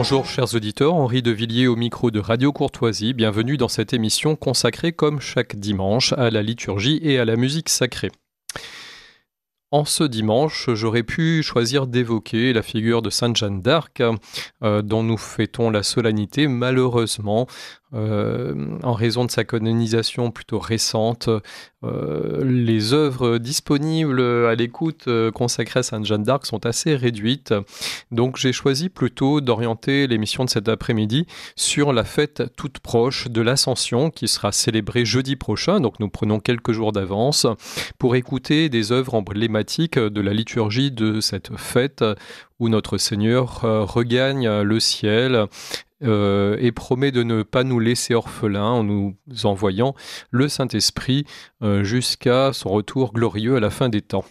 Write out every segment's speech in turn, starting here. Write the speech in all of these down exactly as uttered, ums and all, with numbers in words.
Bonjour chers auditeurs, Henri de Villiers au micro de Radio Courtoisie. Bienvenue dans cette émission consacrée comme chaque dimanche à la liturgie et à la musique sacrée. En ce dimanche, j'aurais pu choisir d'évoquer la figure de Sainte Jeanne d'Arc, euh, dont nous fêtons la solennité. Malheureusement, euh, en raison de sa canonisation plutôt récente, euh, les œuvres disponibles à l'écoute euh, consacrées à Sainte Jeanne d'Arc sont assez réduites. Donc j'ai choisi plutôt d'orienter l'émission de cet après-midi sur la fête toute proche de l'Ascension, qui sera célébrée jeudi prochain. Donc nous prenons quelques jours d'avance pour écouter des œuvres emblématiques de la liturgie de cette fête où notre Seigneur euh, regagne le ciel euh, et promet de ne pas nous laisser orphelins en nous envoyant le Saint-Esprit euh, jusqu'à son retour glorieux à la fin des temps.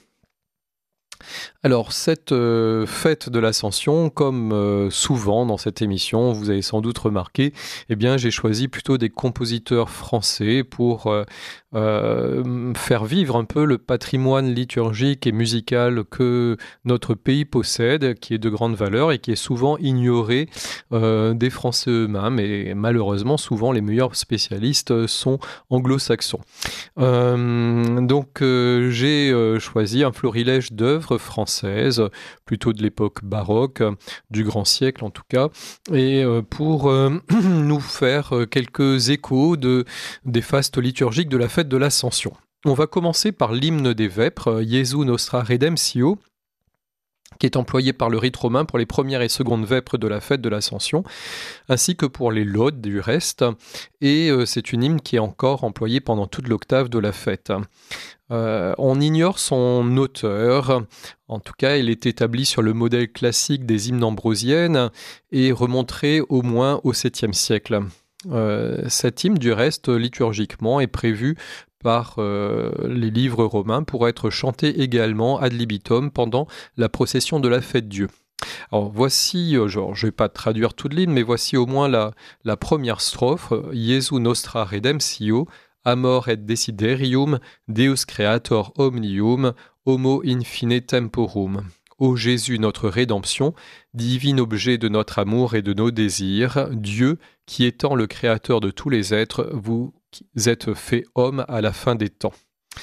Alors, cette euh, fête de l'Ascension, comme euh, souvent dans cette émission, vous avez sans doute remarqué, eh bien, j'ai choisi plutôt des compositeurs français pour euh, euh, faire vivre un peu le patrimoine liturgique et musical que notre pays possède, qui est de grande valeur et qui est souvent ignoré euh, des Français eux-mêmes. Et malheureusement, souvent, les meilleurs spécialistes sont anglo-saxons. Euh, donc, euh, j'ai euh, choisi un florilège d'œuvres françaises, plutôt de l'époque baroque, du grand siècle en tout cas, et euh, pour euh, nous faire quelques échos de, des fastes liturgiques de la fête de l'Ascension. On va commencer par l'hymne des Vêpres, Jesu Nostra Redemptio, qui est employé par le rite romain pour les premières et secondes vêpres de la fête de l'Ascension, ainsi que pour les laudes du reste, et euh, c'est une hymne qui est encore employée pendant toute l'octave de la fête. Euh, on ignore son auteur, en tout cas il est établi sur le modèle classique des hymnes ambrosiennes et remonterait au moins au septième siècle. Euh, cette hymne du reste liturgiquement est prévue par euh, les livres romains pour être chantée également ad libitum pendant la procession de la fête Dieu. Alors voici, euh, genre, je ne vais pas traduire toute l'hymne, mais voici au moins la, la première strophe, Jesu Nostra Redemptio, Amor et desiderium, Deus Creator omnium, Homo in fine temporum. Ô Jésus, notre rédemption, divin objet de notre amour et de nos désirs, Dieu, qui étant le créateur de tous les êtres, vous êtes fait homme à la fin des temps.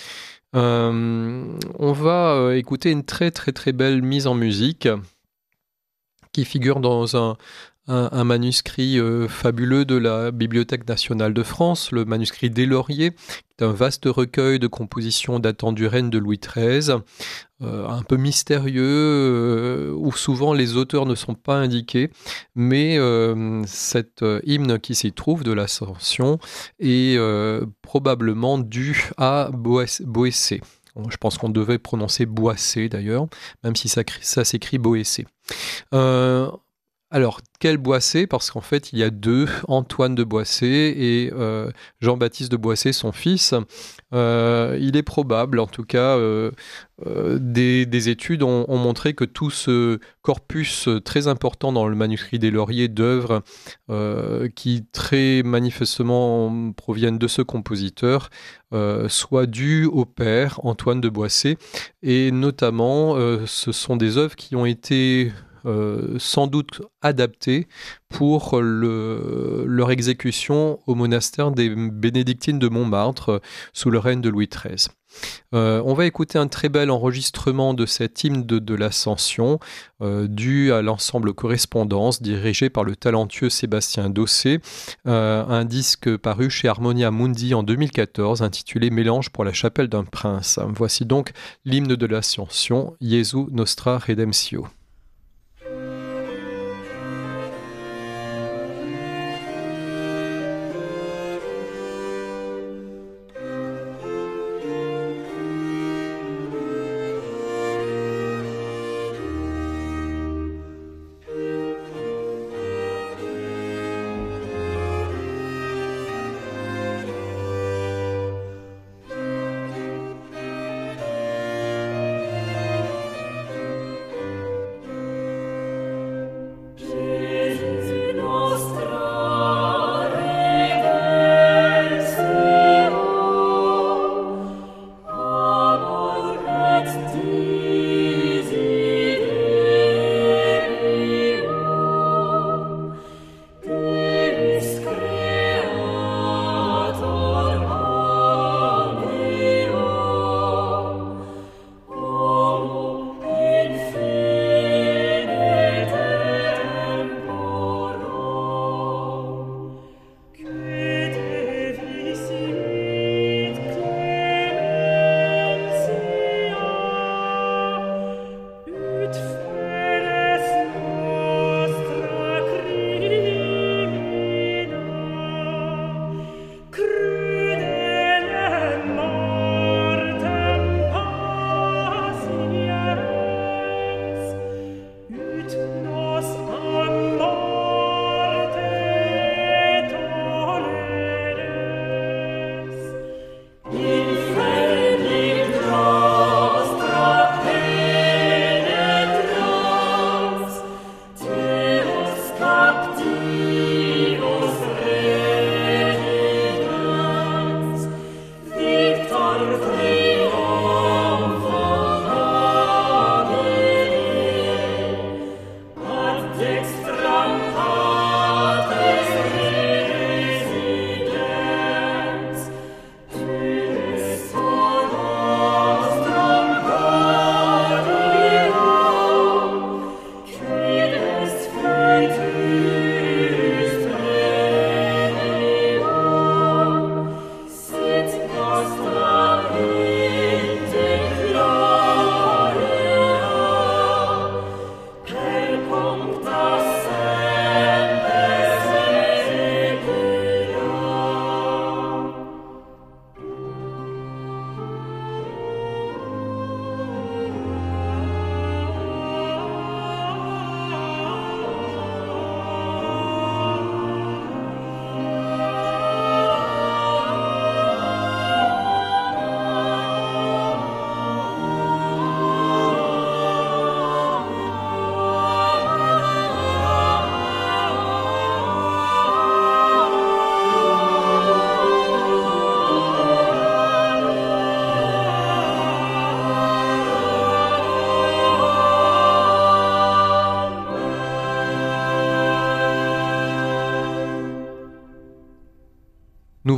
Euh, on va euh, écouter une très très très belle mise en musique qui figure dans un, un, un manuscrit euh, fabuleux de la Bibliothèque nationale de France, le manuscrit des Lauriers, qui est un vaste recueil de compositions datant du règne de Louis treize, euh, un peu mystérieux, euh, où souvent les auteurs ne sont pas indiqués, mais euh, cet euh, hymne qui s'y trouve de l'Ascension est euh, probablement dû à Boëssé. Je pense qu'on devait prononcer Boissé d'ailleurs, même si ça, ça s'écrit Boëssé. Euh, alors, quel Boissé ? Parce qu'en fait, il y a deux, Antoine de Boissé et euh, Jean-Baptiste de Boissé, son fils. Euh, il est probable, en tout cas, euh, euh, des, des études ont, ont montré que tout ce corpus très important dans le manuscrit des Lauriers d'œuvres euh, qui très manifestement proviennent de ce compositeur euh, soit dû au père Antoine de Boissé. Et notamment, euh, ce sont des œuvres qui ont été Euh, sans doute adaptés pour le, leur exécution au monastère des Bénédictines de Montmartre euh, sous le règne de Louis treize. Euh, on va écouter un très bel enregistrement de cet hymne de, de l'Ascension euh, dû à l'ensemble Correspondance dirigé par le talentueux Sébastien Dossé, euh, un disque paru chez Harmonia Mundi en deux mille quatorze intitulé Mélange pour la chapelle d'un prince. Voici donc l'hymne de l'Ascension, Jesu Nostra Redemptio.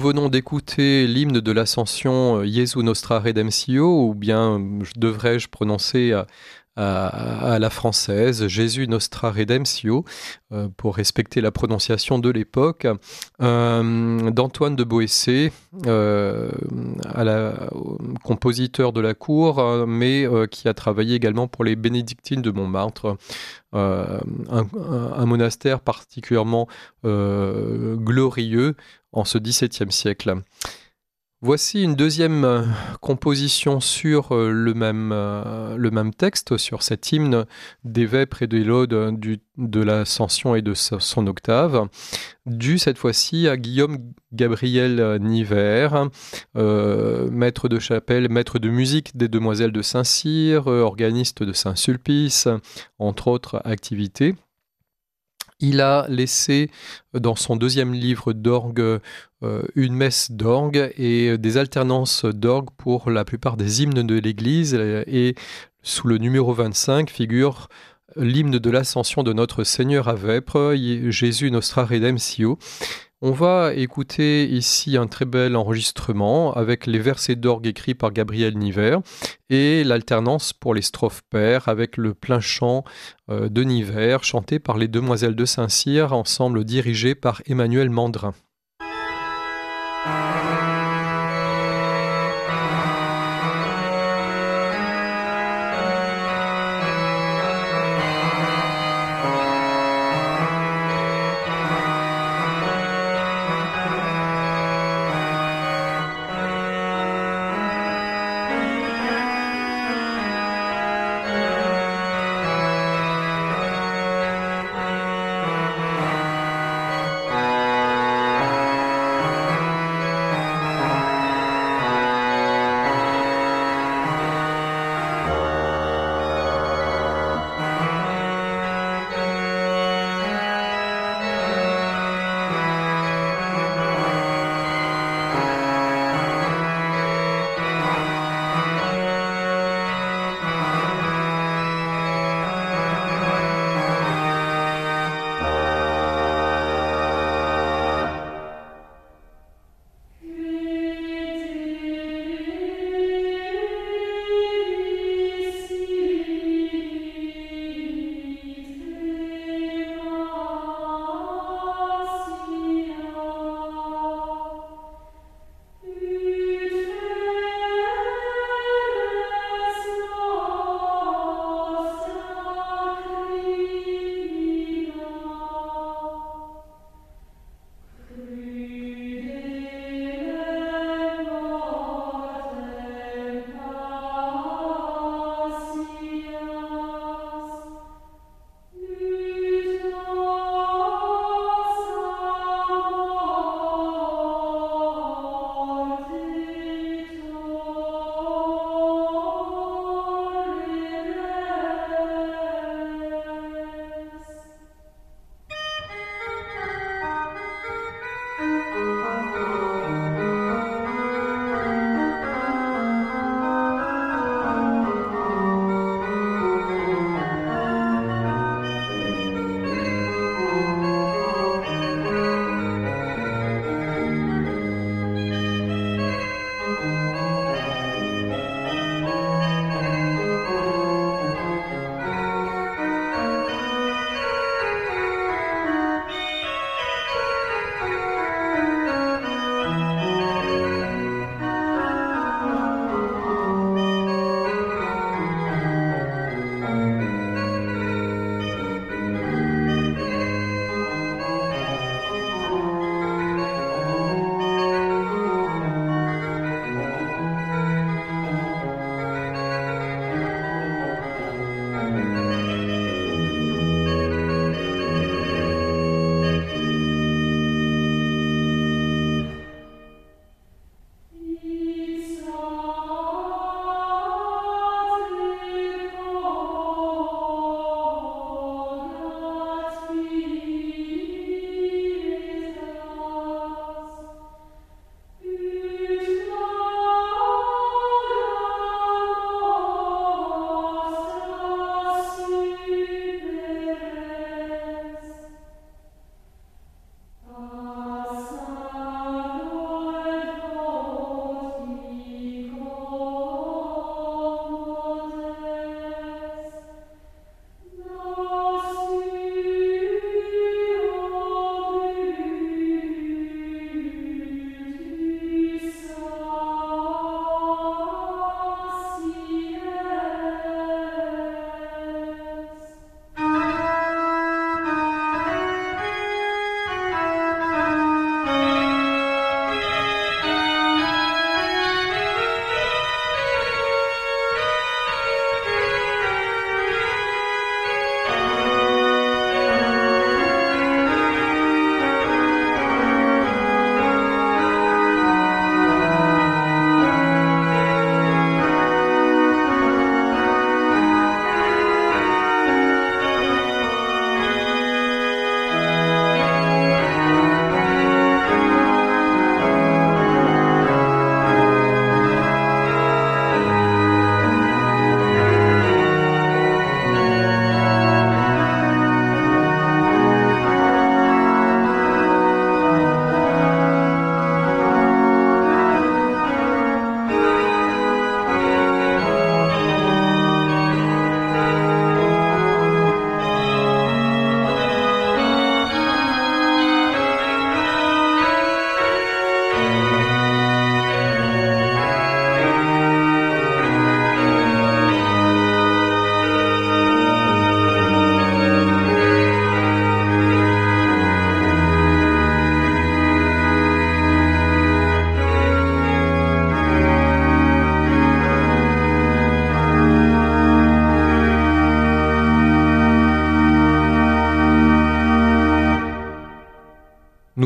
venons d'écouter l'hymne de l'Ascension Jesu Nostra Redemptio, ou bien devrais-je prononcer à, à, à la française Jésus Nostra Redemptio, euh, pour respecter la prononciation de l'époque, euh, d'Antoine de Boëssé, euh, à la, compositeur de la cour, mais euh, qui a travaillé également pour les bénédictines de Montmartre. Euh, un, un monastère particulièrement euh, glorieux en ce dix-septième siècle. Voici une deuxième euh, composition sur euh, le, même, euh, le même texte, sur cet hymne des vêpres et des laudes du, de l'Ascension et de son octave, dû cette fois-ci à Guillaume Gabriel Nivert, euh, maître de chapelle, maître de musique des Demoiselles de Saint-Cyr, euh, organiste de Saint-Sulpice, entre autres activités. Il a laissé dans son deuxième livre d'orgue euh, une messe d'orgue et des alternances d'orgue pour la plupart des hymnes de l'Église, et sous le numéro vingt-cinq figure l'hymne de l'Ascension de notre Seigneur à Vêpres, Jésus Nostra Redemptio. On va écouter ici un très bel enregistrement avec les versets d'orgue écrits par Gabriel Nivert et l'alternance pour les strophes paires avec le plein chant euh, de Nivert chanté par les Demoiselles de Saint-Cyr, ensemble dirigé par Emmanuel Mandrin.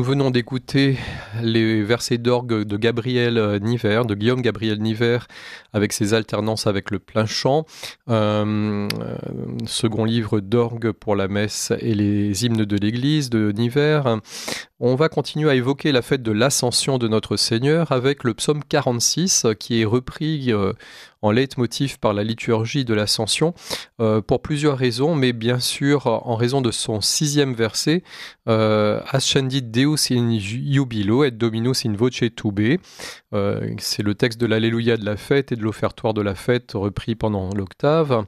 Nous venons d'écouter les versets d'orgue de Gabriel Niver, de Guillaume Gabriel Niver, avec ses alternances avec le plein chant, euh, second livre d'orgue pour la messe et les hymnes de l'Église de Niver. On va continuer à évoquer la fête de l'Ascension de notre Seigneur avec le psaume quarante-six qui est repris euh, en leitmotiv par la liturgie de l'Ascension euh, pour plusieurs raisons, mais bien sûr en raison de son sixième verset euh, Ascendit Deus in jubilo et Dominus in voce tube. Euh, c'est le texte de l'Alléluia de la fête et de l'offertoire de la fête repris pendant l'octave.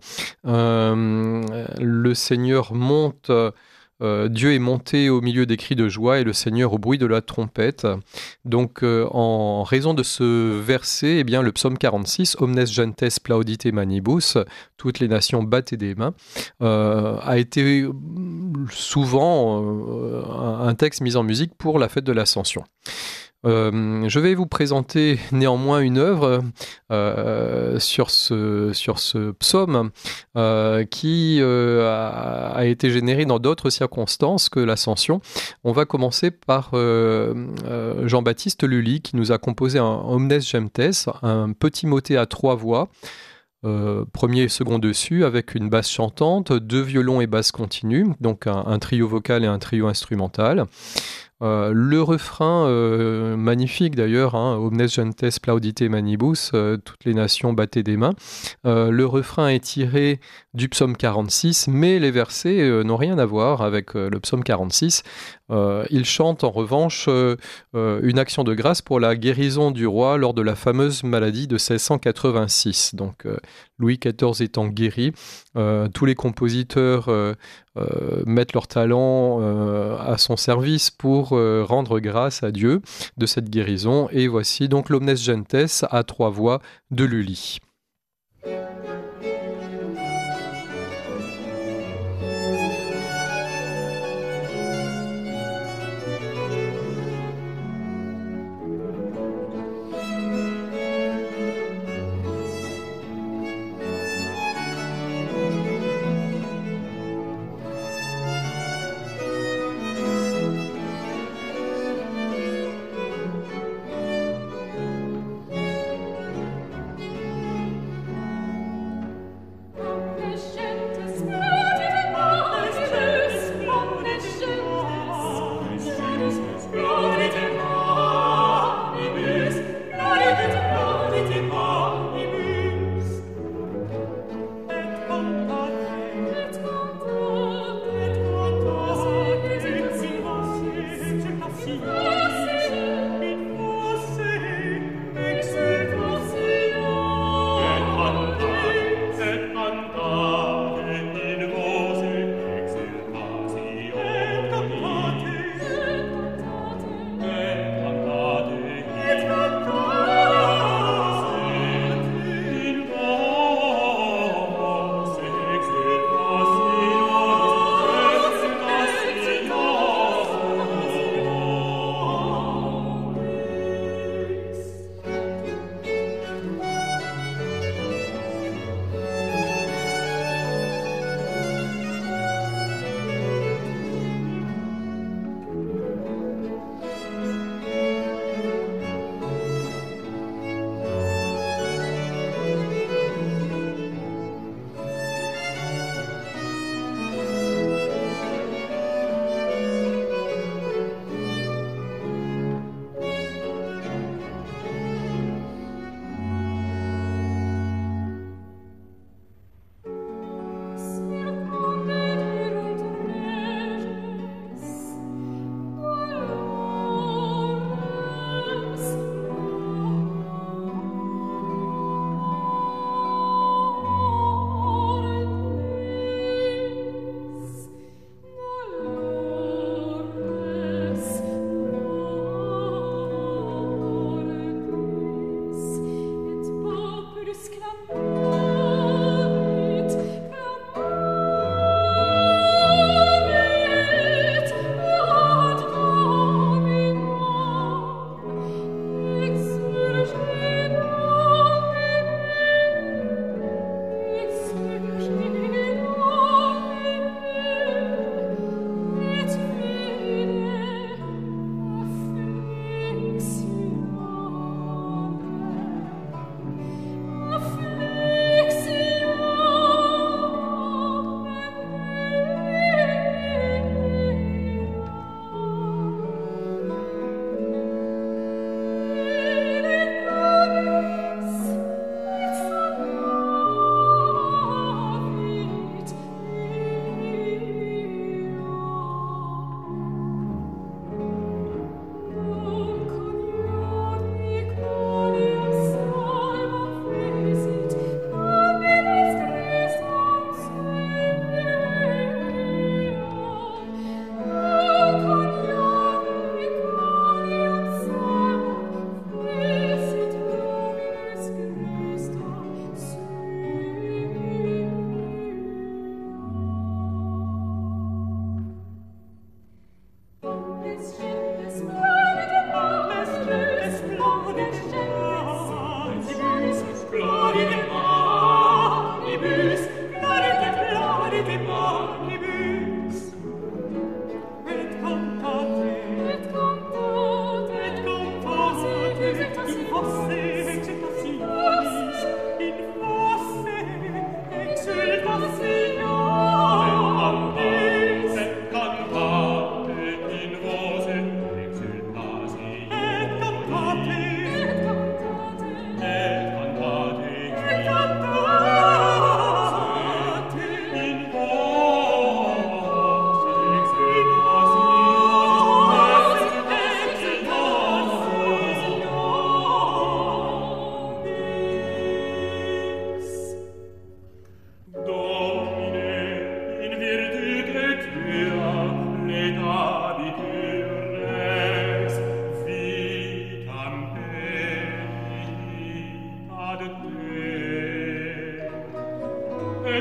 Euh, le Seigneur monte... Euh, Dieu est monté au milieu des cris de joie et le Seigneur au bruit de la trompette. Donc, euh, en raison de ce verset, eh bien, le psaume quarante-six, Omnes gentes plaudite manibus, toutes les nations battaient des mains, euh, a été souvent euh, un texte mis en musique pour la fête de l'Ascension. Euh, je vais vous présenter néanmoins une œuvre euh, sur, ce, sur ce psaume euh, qui euh, a, a été généré dans d'autres circonstances que l'Ascension. On va commencer par euh, euh, Jean-Baptiste Lully qui nous a composé un Omnes Gentes, un petit motet à trois voix. Euh, premier et second dessus avec une basse chantante, deux violons et basse continue, donc un, un trio vocal et un trio instrumental. Euh, le refrain, euh, magnifique d'ailleurs, hein, Omnes gentes plaudite manibus, euh, toutes les nations battaient des mains. Euh, le refrain est tiré du psaume quarante-six, mais les versets euh, n'ont rien à voir avec euh, le psaume quarante-six. Euh, il chante en revanche euh, euh, une action de grâce pour la guérison du roi lors de la fameuse maladie de seize cent quatre-vingt-six. Donc euh, Louis quatorze étant guéri, euh, tous les compositeurs euh, euh, mettent leur talent euh, à son service pour euh, rendre grâce à Dieu de cette guérison. Et voici donc l'Omnes Gentes à trois voix de Lully.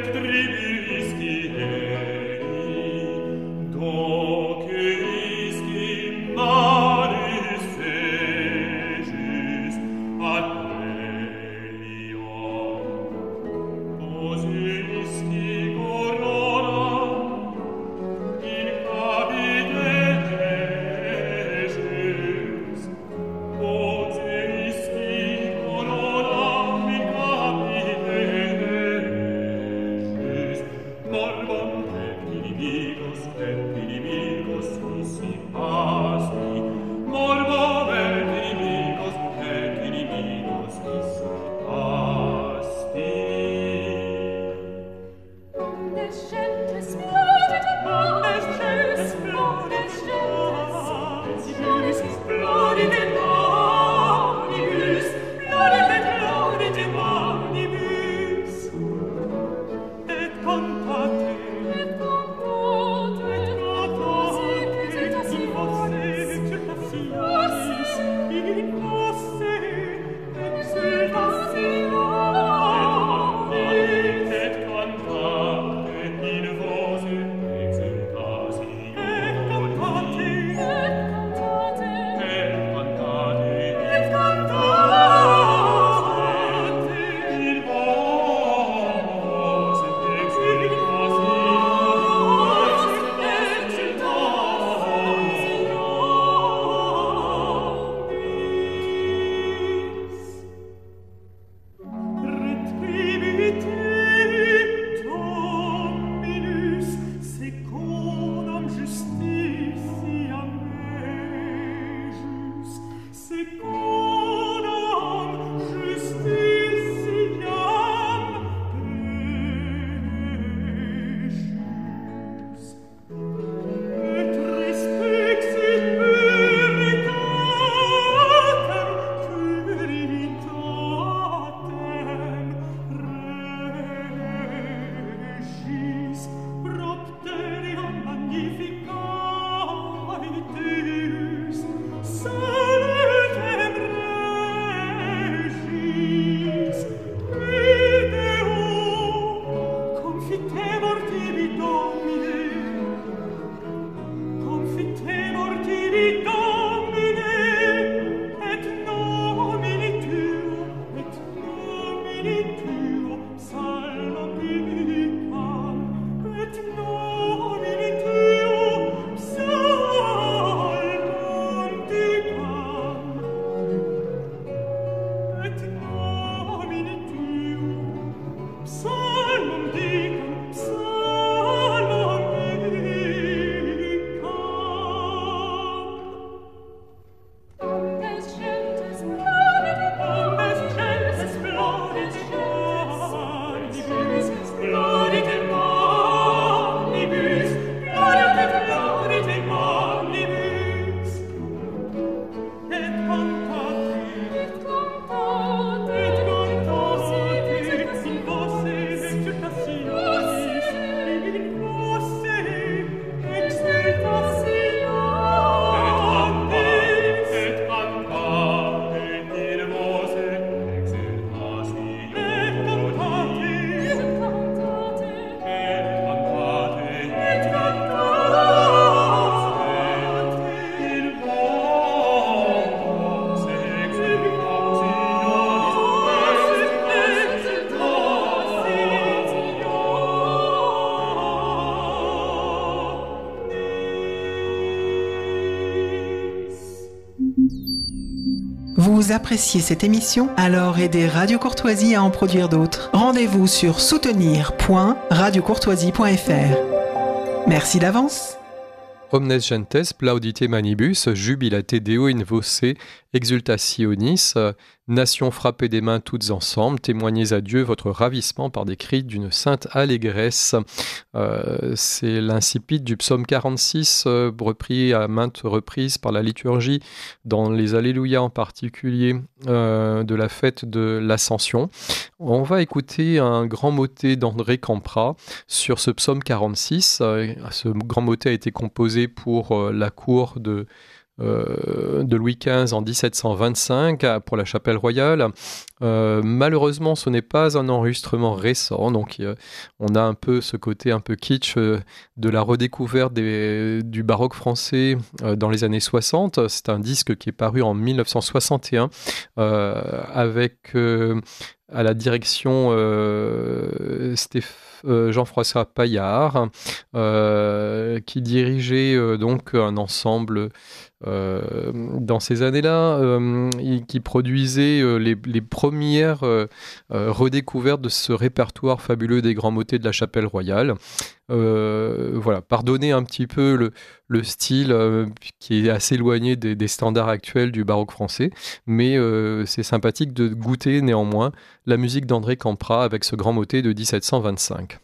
Vous appréciez cette émission? Alors aidez Radio Courtoisie à en produire d'autres. Rendez-vous sur soutenir point radio courtoisie point f r. Merci d'avance. Omnes gentes plaudite manibus, jubilate Deo in voce, exultationis, nation frappée des mains toutes ensemble, témoignez à Dieu votre ravissement par des cris d'une sainte allégresse. Euh, c'est l'incipit du psaume quarante-six, euh, repris à maintes reprises par la liturgie, dans les Alléluia en particulier, euh, de la fête de l'Ascension. On va écouter un grand motet d'André Campra sur ce psaume quarante-six. Euh, ce grand motet a été composé pour euh, la cour de euh, de Louis quinze en dix-sept cent vingt-cinq pour la Chapelle Royale. Euh, malheureusement, ce n'est pas un enregistrement récent, donc euh, on a un peu ce côté un peu kitsch euh, de la redécouverte des, du baroque français euh, dans les années soixante. C'est un disque qui est paru en mille neuf cent soixante et un euh, avec euh, à la direction euh, Stéph- euh, Jean-François Paillard euh, qui dirigeait euh, donc un ensemble euh, dans ces années-là euh, qui produisait euh, les, les premières euh, euh, redécouvertes de ce répertoire fabuleux des grands motets de la Chapelle Royale. Euh, voilà, pardonnez un petit peu le, le style euh, qui est assez éloigné des, des standards actuels du baroque français, mais euh, c'est sympathique de goûter néanmoins la musique d'André Campra avec ce grand motet de dix-sept cent vingt-cinq.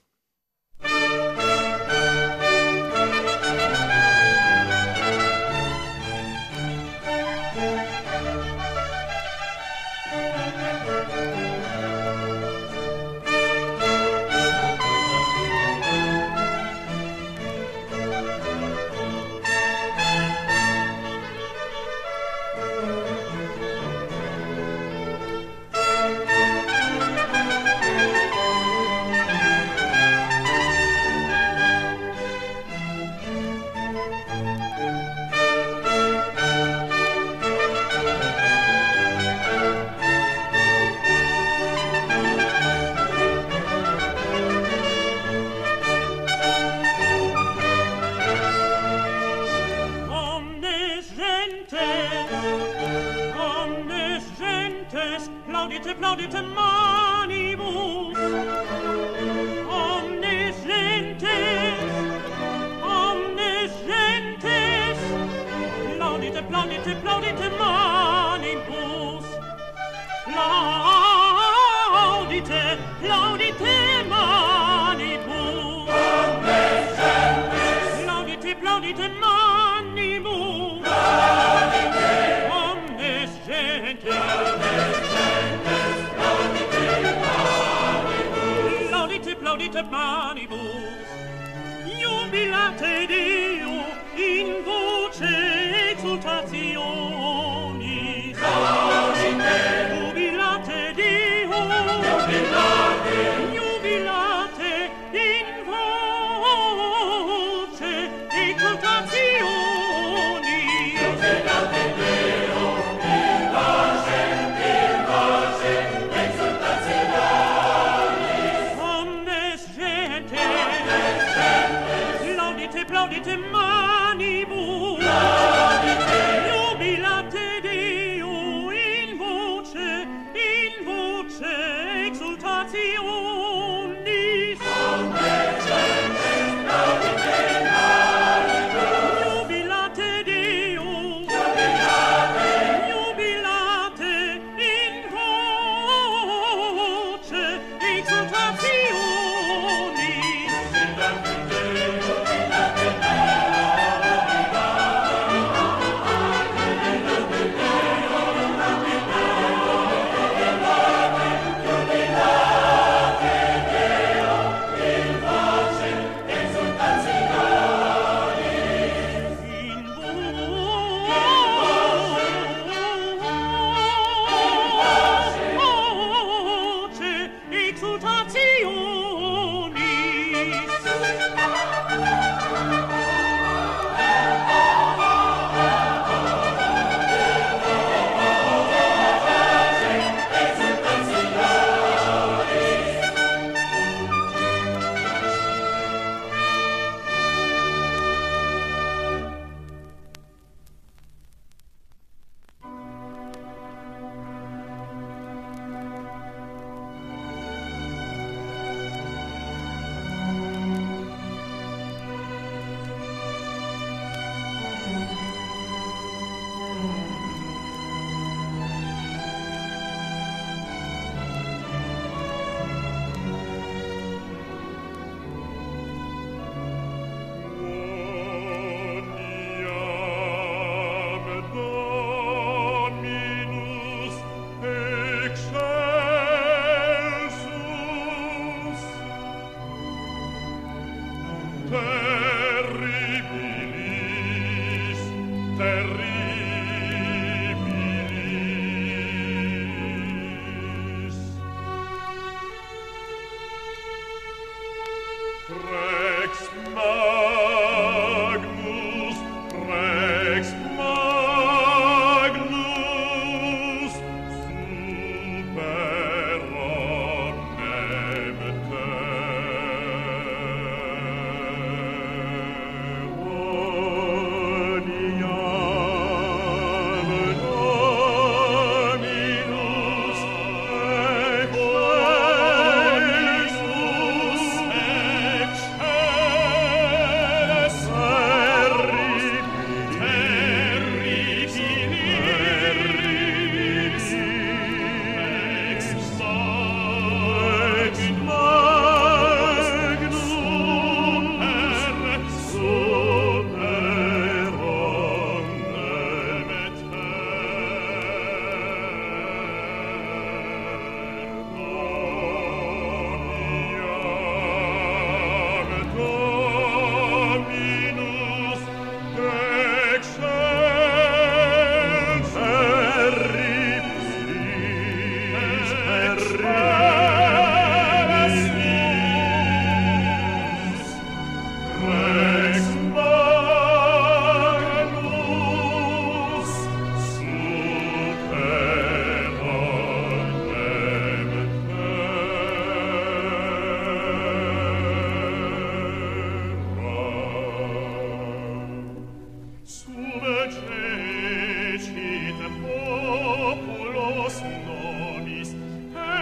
Laudite,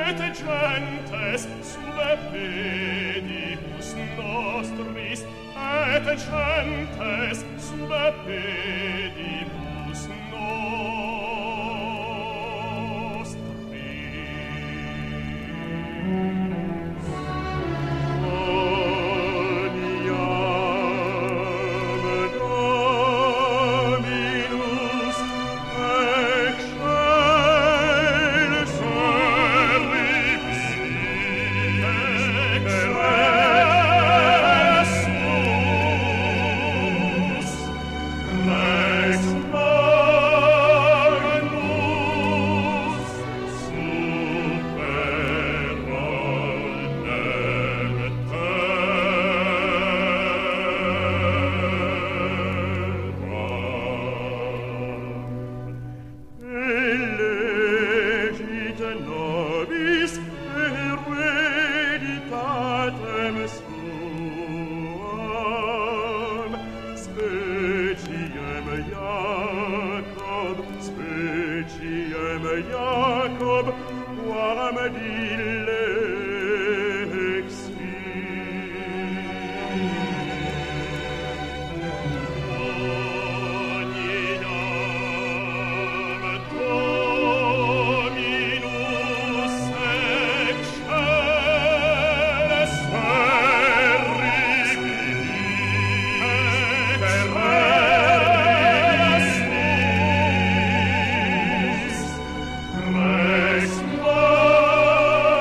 Rex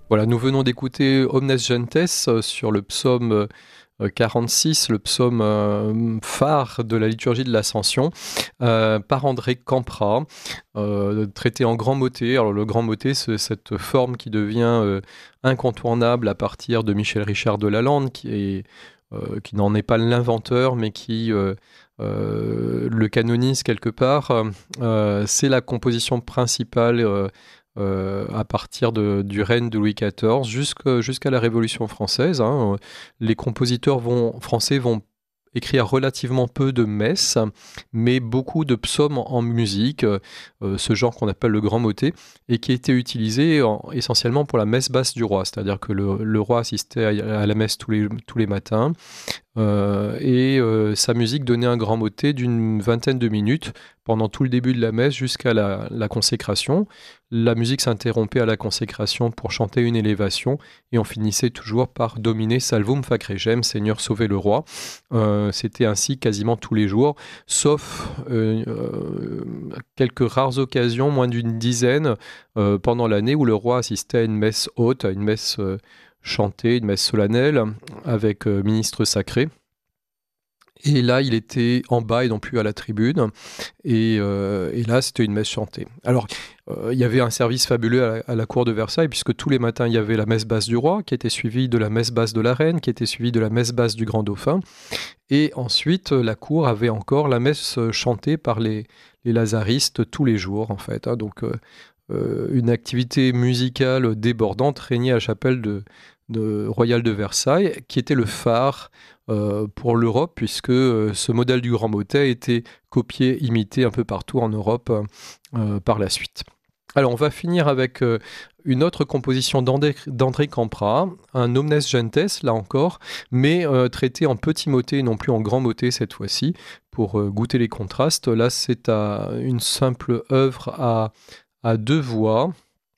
Voilà, nous venons d'écouter Omnes Gentes euh, sur le psaume euh, quarante-six, le psaume euh, phare de la liturgie de l'Ascension, euh, par André Campra, euh, traité en grand motet. Alors le grand motet, c'est cette forme qui devient euh, incontournable à partir de Michel Richard de Lalande, qui, est, euh, qui n'en est pas l'inventeur, mais qui euh, euh, le canonise quelque part. Euh, c'est la composition principale euh, Euh, à partir de, du règne de Louis quatorze jusqu'à, jusqu'à la Révolution française. Hein. Les compositeurs vont, français vont écrire relativement peu de messes, mais beaucoup de psaumes en musique, euh, ce genre qu'on appelle le grand motet, et qui était utilisé en, essentiellement pour la messe basse du roi, c'est-à-dire que le, le roi assistait à, à la messe tous les, tous les matins, euh, et euh, sa musique donnait un grand motet d'une vingtaine de minutes pendant tout le début de la messe jusqu'à la, la consécration. La musique s'interrompait à la consécration pour chanter une élévation, et on finissait toujours par Domine salvum fac regem, Seigneur sauvez le roi. Euh, c'était ainsi quasiment tous les jours, sauf euh, euh, quelques rares occasions, moins d'une dizaine, euh, pendant l'année où le roi assistait à une messe haute, à une messe euh, chantée, une messe solennelle, avec euh, ministre sacré. Et là, il était en bas et non plus à la tribune. Et, euh, et là, c'était une messe chantée. Alors, euh, il y avait un service fabuleux à la, à la cour de Versailles, puisque tous les matins, il y avait la messe basse du roi, qui était suivie de la messe basse de la reine, qui était suivie de la messe basse du grand dauphin. Et ensuite, la cour avait encore la messe chantée par les, les lazaristes tous les jours, en fait. Hein. Donc, euh, euh, une activité musicale débordante régnait à la chapelle de, de, royale de Versailles, qui était le phare Euh, pour l'Europe, puisque euh, ce modèle du grand motet a été copié, imité un peu partout en Europe euh, par la suite. Alors on va finir avec euh, une autre composition d'André, d'André Campra, un Omnes Gentes, là encore, mais euh, traité en petit motet et non plus en grand motet cette fois-ci, pour euh, goûter les contrastes. Là c'est à une simple œuvre à, à deux voix,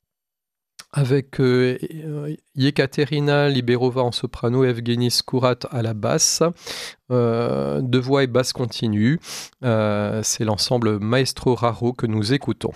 avec euh, Yekaterina Liberova en soprano et Evgeny Skourat à la basse, euh, deux voix et basse continue. Euh, c'est l'ensemble Maestro Raro que nous écoutons.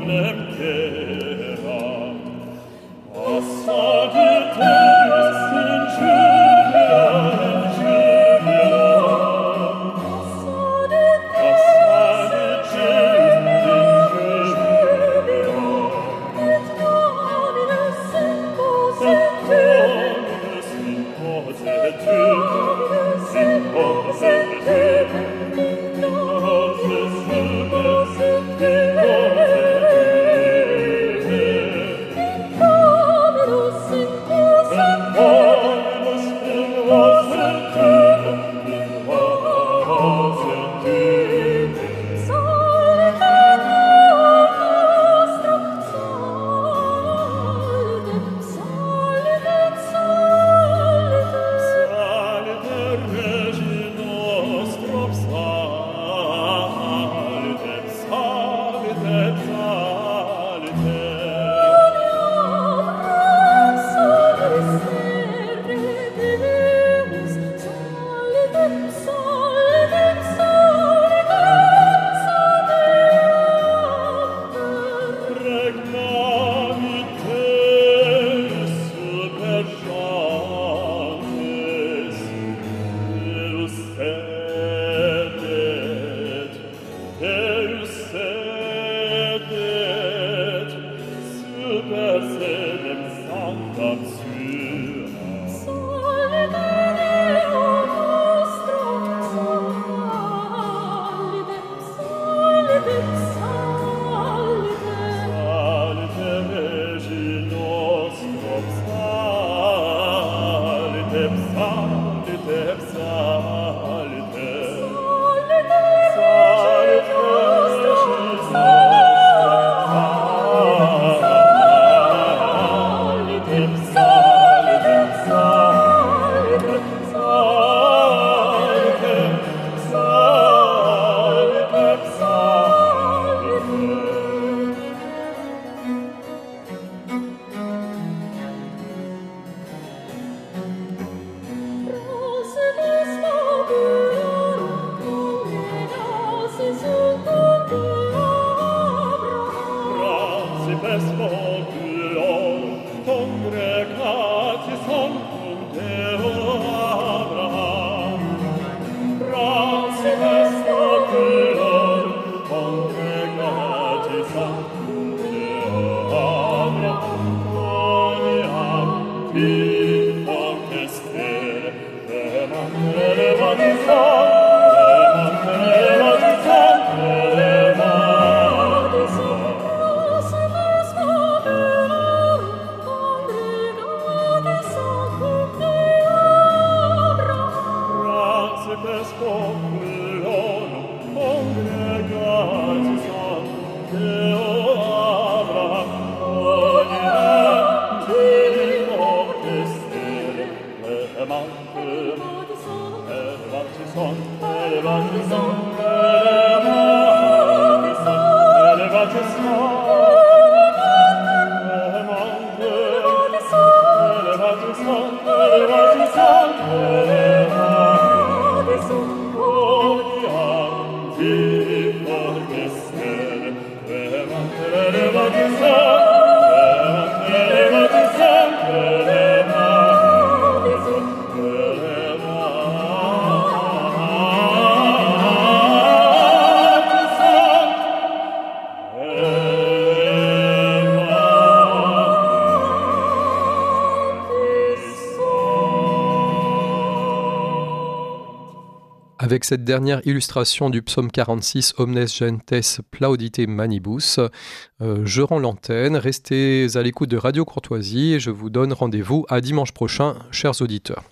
Avec cette dernière illustration du psaume quarante-six, Omnes gentes plaudite manibus, euh, je rends l'antenne. Restez à l'écoute de Radio Courtoisie et je vous donne rendez-vous à dimanche prochain, chers auditeurs.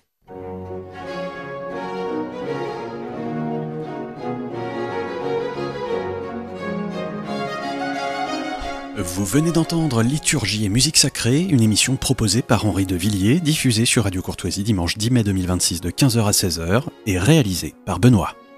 Vous venez d'entendre Liturgie et musique sacrée, une émission proposée par Henri de Villiers, diffusée sur Radio Courtoisie dimanche dix mai deux mille vingt-six de quinze heures à seize heures et réalisée par Benoît.